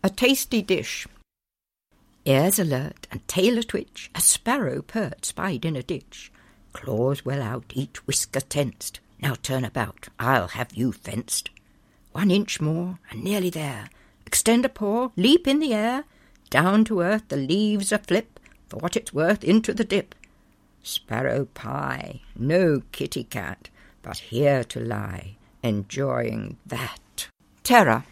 a tasty dish. Ears alert and tail a twitch, a sparrow pert spied in a ditch. Claws well out, each whisker tensed. Now turn about, I'll have you fenced. 1 inch more, and nearly there. Extend a paw, leap in the air. Down to earth, the leaves a flip. For what it's worth, into the dip. Sparrow pie, no kitty cat, but here to lie, enjoying that. Terror.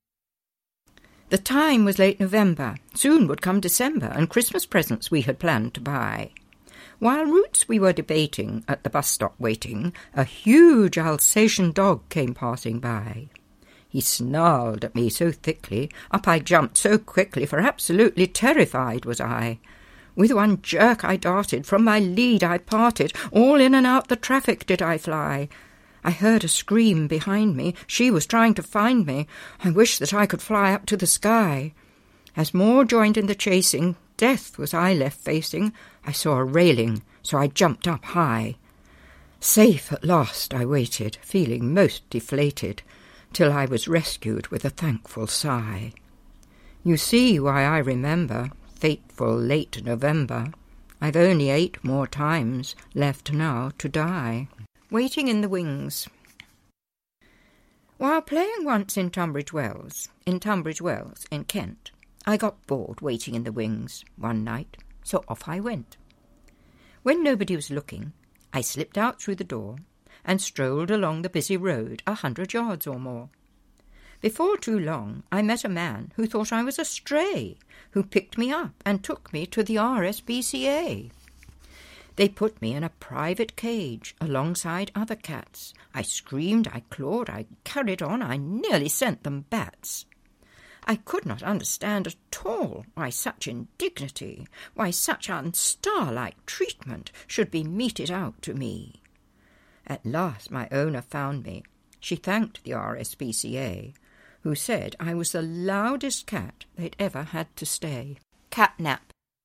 The time was late November. Soon would come December, and Christmas presents we had planned to buy. While routes we were debating, at the bus stop waiting, a huge Alsatian dog came passing by. He snarled at me so thickly, up I jumped so quickly, for absolutely terrified was I. With one jerk I darted, from my lead I parted, all in and out the traffic did I fly. I heard a scream behind me, she was trying to find me, I wished that I could fly up to the sky. As more joined in the chasing, death was I left facing, I saw a railing, so I jumped up high. Safe at last I waited, feeling most deflated, till I was rescued with a thankful sigh. You see why I remember fateful late November. I've only 8 more times left now to die. Waiting in the wings. While playing once in Tunbridge Wells, in Kent, I got bored waiting in the wings one night, so off I went. When nobody was looking, I slipped out through the door and strolled along the busy road 100 yards or more. Before too long, I met a man who thought I was a stray, who picked me up and took me to the RSPCA. They put me in a private cage alongside other cats. I screamed, I clawed, I carried on, I nearly sent them bats. I could not understand at all why such indignity, why such unstar-like treatment should be meted out to me. At last my owner found me. She thanked the RSPCA, who said I was the loudest cat they'd ever had to stay. Catnap.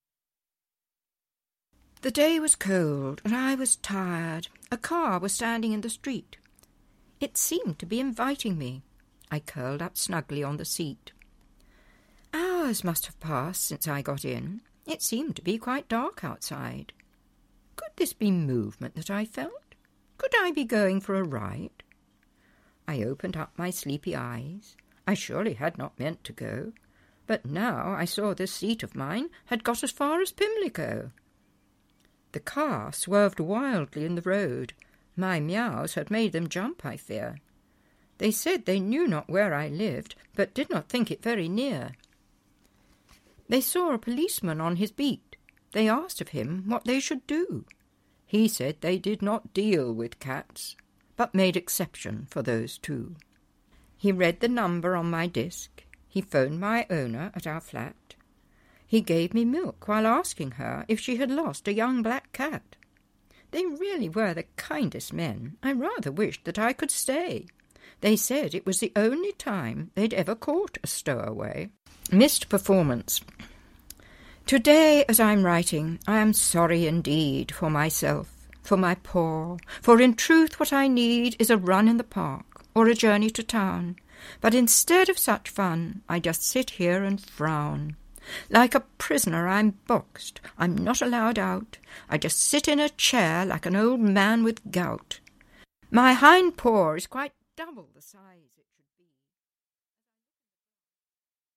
The day was cold, and I was tired. A car was standing in the street. It seemed to be inviting me. I curled up snugly on the seat. Hours must have passed since I got in. It seemed to be quite dark outside. Could this be movement that I felt? Could I be going for a ride? I opened up my sleepy eyes. I surely had not meant to go, but now I saw this seat of mine had got as far as Pimlico. The car swerved wildly in the road. My meows had made them jump, I fear. They said they knew not where I lived, but did not think it very near. They saw a policeman on his beat. They asked of him what they should do. He said they did not deal with cats, but made exception for those 2. He read the number on my disc. He phoned my owner at our flat. He gave me milk while asking her if she had lost a young black cat. They really were the kindest men. I rather wished that I could stay. They said it was the only time they'd ever caught a stowaway. Missed performance. Today, as I'm writing, I am sorry indeed for myself, for my poor, for in truth what I need is a run in the park or a journey to town. But instead of such fun, I just sit here and frown. Like a prisoner I'm boxed, I'm not allowed out. I just sit in a chair like an old man with gout. My hind paw is quite double the size